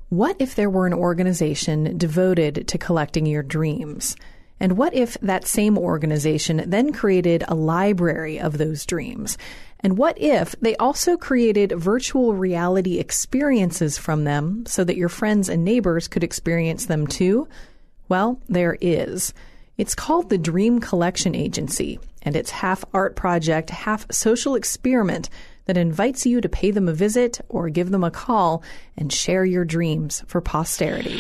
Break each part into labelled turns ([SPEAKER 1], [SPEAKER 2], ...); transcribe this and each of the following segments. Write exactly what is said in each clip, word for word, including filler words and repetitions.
[SPEAKER 1] What if there were an organization devoted to collecting your dreams? And what if that same organization then created a library of those dreams? And what if they also created virtual reality experiences from them so that your friends and neighbors could experience them too? Well, there is. It's called the Dream Collection Agency, and it's half art project, half social experiment that invites you to pay them a visit or give them a call and share your dreams for posterity.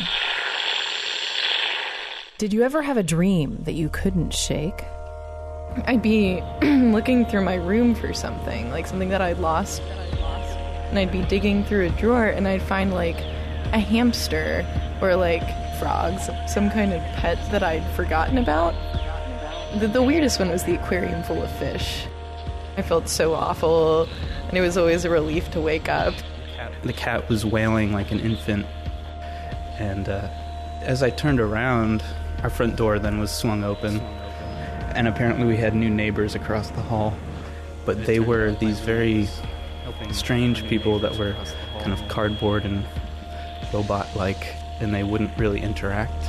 [SPEAKER 1] Did you ever have a dream that you couldn't shake?
[SPEAKER 2] I'd be looking through my room for something, like something that I'd lost, and I'd be digging through a drawer, and I'd find like a hamster or like frogs, some kind of pet that I'd forgotten about. The, the weirdest one was the aquarium full of fish. I felt so awful, and it was always a relief to wake up.
[SPEAKER 3] The cat was wailing like an infant, and uh, as I turned around, our front door then was swung open, and apparently we had new neighbors across the hall, but they were these very strange people that were kind of cardboard and robot-like, and they wouldn't really interact.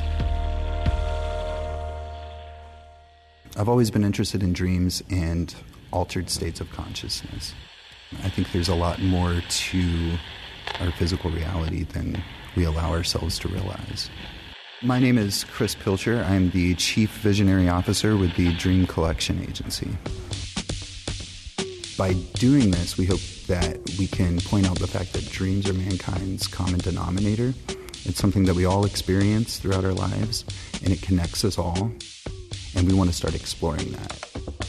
[SPEAKER 4] I've always been interested in dreams and altered states of consciousness. I think there's a lot more to our physical reality than we allow ourselves to realize. My name is Chris Pilcher. I'm the Chief Visionary Officer with the Dream Collection Agency. By doing this, we hope that we can point out the fact that dreams are mankind's common denominator. It's something that we all experience throughout our lives, and it connects us all, and we want to start exploring that.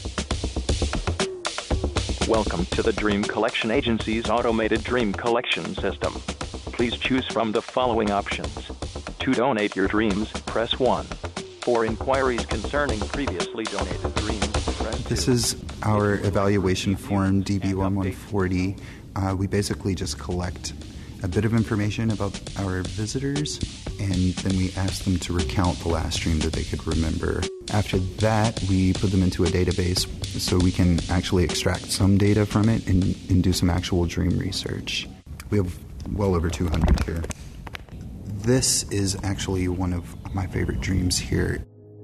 [SPEAKER 5] Welcome to the Dream Collection Agency's automated dream collection system. Please choose from the following options. To donate your dreams, press one. For inquiries concerning previously donated dreams, press two.
[SPEAKER 4] This is our evaluation form, D B one one forty. Uh, we basically just collect a bit of information about our visitors, and then we ask them to recount the last dream that they could remember. After that, we put them into a database so we can actually extract some data from it and, and do some actual dream research. We have well over two hundred here. This is actually one of my favorite dreams here.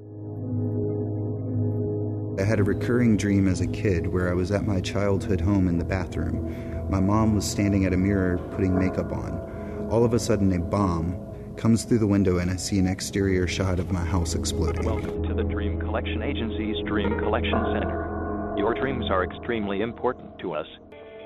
[SPEAKER 4] I had a recurring dream as a kid where I was at my childhood home in the bathroom. My mom was standing at a mirror putting makeup on. All of a sudden, a bomb comes through the window and I see an exterior shot of my house exploding.
[SPEAKER 5] Welcome to the Dream Collection Agency's Dream Collection Center. Your dreams are extremely important to us.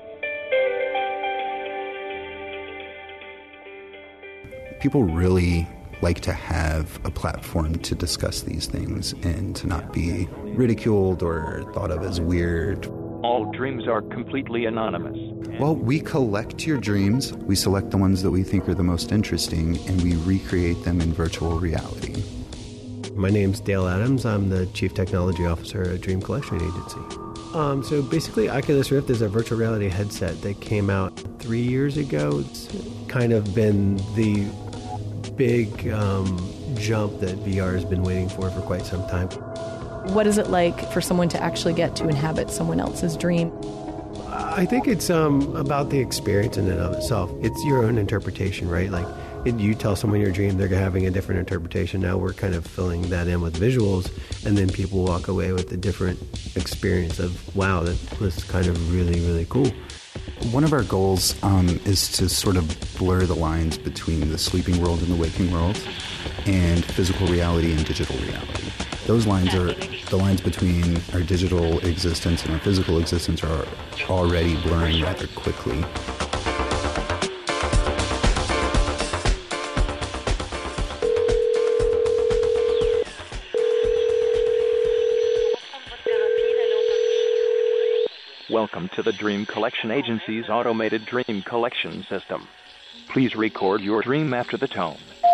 [SPEAKER 4] People really like to have a platform to discuss these things and to not be ridiculed or thought of as weird.
[SPEAKER 5] All dreams are completely anonymous.
[SPEAKER 4] Well, we collect your dreams, we select the ones that we think are the most interesting, and we recreate them in virtual reality.
[SPEAKER 6] My name's Dale Adams. I'm the Chief Technology Officer at Dream Collection Agency. Um, so basically, Oculus Rift is a virtual reality headset that came out three years ago. It's kind of been the big um, jump that V R has been waiting for for quite some time.
[SPEAKER 1] What is it like for someone to actually get to inhabit someone else's dream?
[SPEAKER 6] I think it's um, about the experience in and of itself. It's your own interpretation, right? Like, it, you tell someone your dream, they're having a different interpretation. Now we're kind of filling that in with visuals, and then people walk away with a different experience of, wow, that was kind of really, really cool.
[SPEAKER 4] One of our goals um, is to sort of blur the lines between the sleeping world and the waking world, and physical reality and digital reality. Those lines are, the lines between our digital existence and our physical existence are already blurring rather quickly.
[SPEAKER 5] Welcome to the Dream Collection Agency's automated dream collection system. Please record your dream after the tone.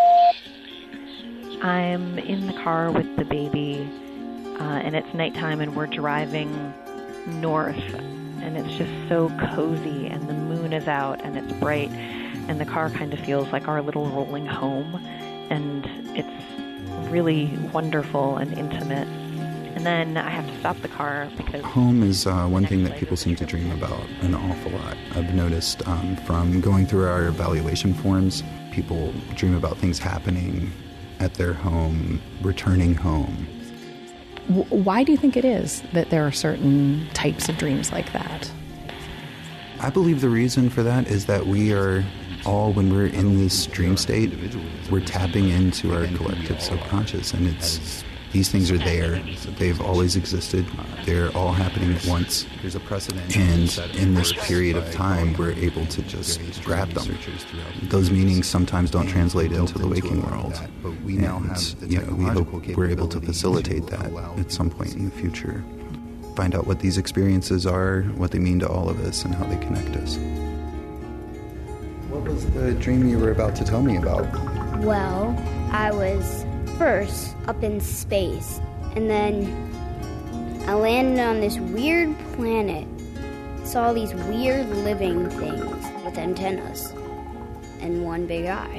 [SPEAKER 7] I'm in the car with the baby, uh, and it's nighttime, and we're driving north, and it's just so cozy, and the moon is out, and it's bright, and the car kind of feels like our little rolling home, and it's really wonderful and intimate. And and then I have to stop the car because...
[SPEAKER 4] Home is uh, one thing that people seem to dream about an awful lot. I've noticed um, from going through our evaluation forms, people dream about things happening at their home, returning home.
[SPEAKER 1] W- why do you think it is that there are certain types of dreams like that?
[SPEAKER 4] I believe the reason for that is that we are all, when we're in this dream state, we're tapping into our collective subconscious, and it's these things are there. They've always existed. They're all happening at once. There's a precedent, and in this period of time, we're able to just grab them. Those meanings sometimes don't translate into the waking world, but we now have the, you know, we hope we're able to facilitate that at some point in the future. Find out what these experiences are, what they mean to all of us, and how they connect us. What was the dream you were about to tell me about?
[SPEAKER 8] Well, I was first up in space, and then I landed on this weird planet. Saw these weird living things with antennas and one big eye.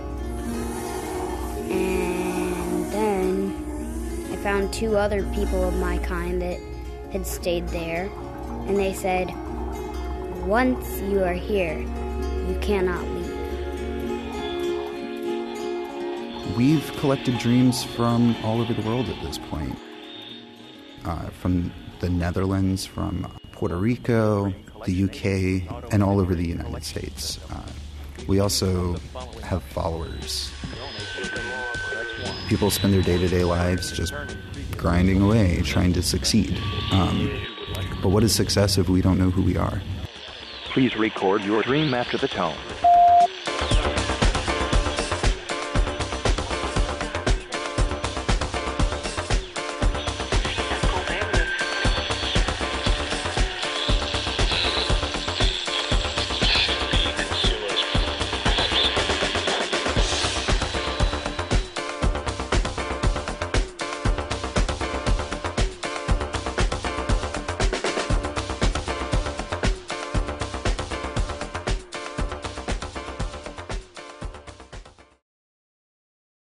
[SPEAKER 8] And then I found two other people of my kind that had stayed there, and they said, once you are here, you cannot leave.
[SPEAKER 4] We've collected dreams from all over the world at this point. Uh, from the Netherlands, from Puerto Rico, the U K, and all over the United States. Uh, we also have followers. People spend their day-to-day lives just grinding away, trying to succeed. Um, but what is success if we don't know who we are?
[SPEAKER 5] Please record your dream after the tone.